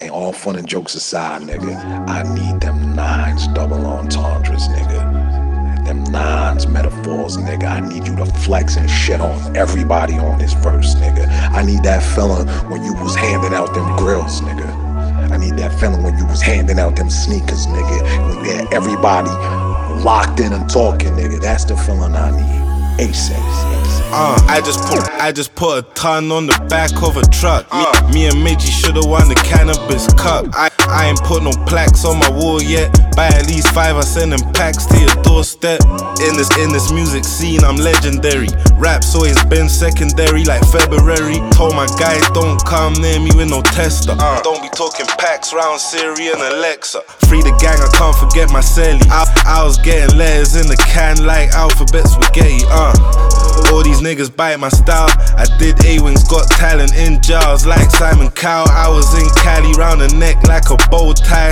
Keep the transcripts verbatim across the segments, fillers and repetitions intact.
And all fun and jokes aside, nigga, I need them nines double entendres, nigga. Them nines metaphors, nigga. I need you to flex and shit on everybody on this verse, nigga. I need that feeling when you was handing out them grills, nigga. I need that feeling when you was handing out them sneakers, nigga. When you had everybody locked in and talking, nigga. That's the feeling I need. ASAP. Uh, I just put I just put a ton on the back of a truck. Me, me and Midgie should've won the cannabis cup. I, I ain't put no plaques on my wall yet. Buy at least five, I send them packs to your doorstep. In this in this music scene, I'm legendary. Rap's always been secondary, like February. Told my guys don't come near me with no tester. Uh, don't be talking packs round Siri and Alexa. Free the gang, I can't forget my celly. I, I was getting letters in the can like alphabet spaghetti. Uh, all these niggas bite my style. I did A-Wings, got talent in jars like Simon Cowell. I was in Cali round the neck like a bow tie.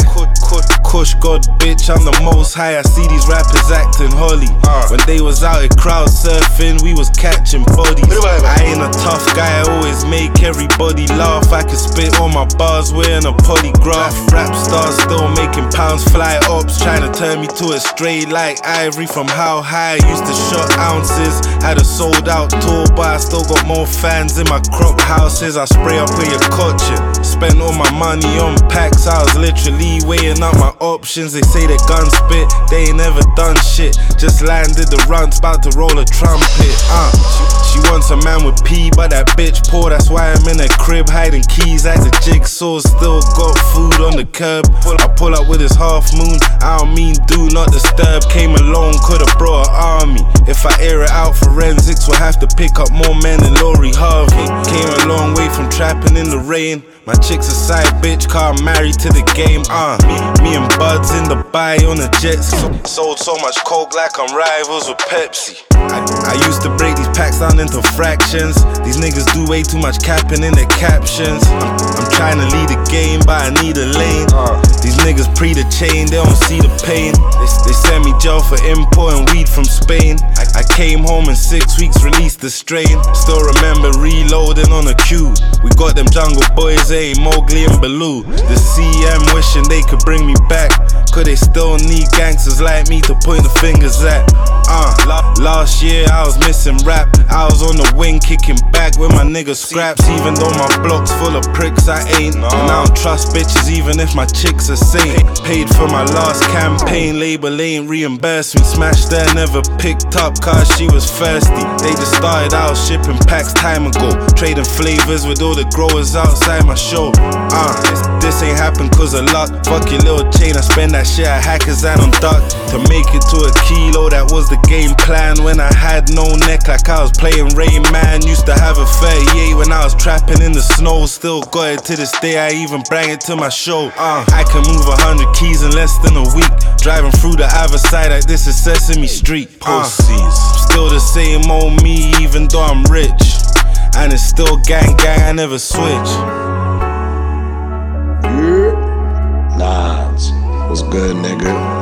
Kush God, bitch, I'm the most high. I see these rappers acting holy. When they was out at crowd surfing, we was catching bodies. I ain't a tough guy, I always make everybody laugh. I can spit on my bars wearing a polygraph. Rap stars still making pounds, fly ops trying to turn me to a straight like Ivory from how high I used to shot ounces. Had a sold out tour, but I still got more fans in my crop houses. I spray up where you're coaching. Spent all my money on packs, I was literally weighing up my options. They say they gun spit, they ain't never done shit. Just landed the runs, about to roll a trumpet. Uh, she, she wants a man with P, but that bitch poor. That's why I'm in a crib hiding keys at the jigsaw. Still got food on the curb. I pull up with his half moon. I don't mean do not disturb. Came alone, could've brought an army. If I air it out, forensics will have to pick up more men than Lori Harvey. Came a long way from trapping in the rain. My chick's a side bitch, car married to the game. Uh, me, me and Buds in the bay on a jet ski. Sold so much coke like I'm rivals with Pepsi. I, I used to break these packs down into fractions. These niggas do way too much capping in their captions. I'm, I'm trying to lead the game, but I need a lane. These niggas pre the chain, they don't see the pain. They, they send me jail for importing weed from Spain. I, I came home in six weeks, released the strain. Still remember reloading on a queue. We got them jungle boys, eh, Mowgli and Baloo. The C M wishing they could bring me back. Could they still need gangsters like me to point the fingers at? Uh, last year I was missing rap. I was on the wing kicking back with my niggas scraps. Even though my block's full of pricks, I ain't. And I don't trust bitches even if my chick's a saint. Paid for my last campaign, label ain't reimbursed me. Smashed her, never picked up cause she was thirsty. They just started out shipping packs time ago. Trading flavors with all the growers outside my show. Uh, this, this ain't happened cause of luck. Fuck your little chain, I spend that shit at hackers and on duck. To make it to a kilo, that was the game plan. When I had no neck like I was playing Rain Man. Used to have a thirty-eight when I was trapping in the snow. Still got it to this day, I even bring it to my show. Uh, I can move a hundred keys in less than a week. Driving through the other side like this is Sesame Street. Uh, still the same old me even though I'm rich. And it's still gang gang, I never switch. Nines, what's good, nigga?